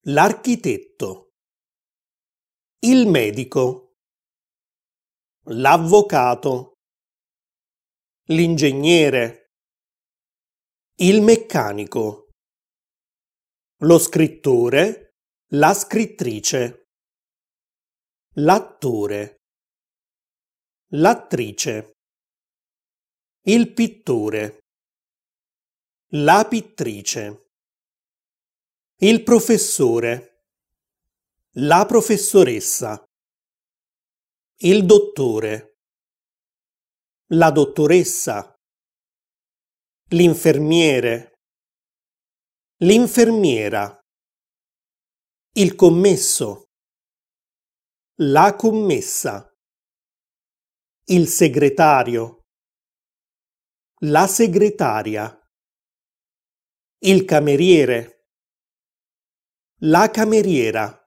l'architetto, il medico, l'avvocato, l'ingegnere, il meccanico, lo scrittore, la scrittrice, l'attore, l'attrice, il pittore, la pittrice, il professore, la professoressa, il dottore, la dottoressa, l'infermiere, l'infermiera, il commesso, la commessa, il segretario, la segretaria, il cameriere, la cameriera,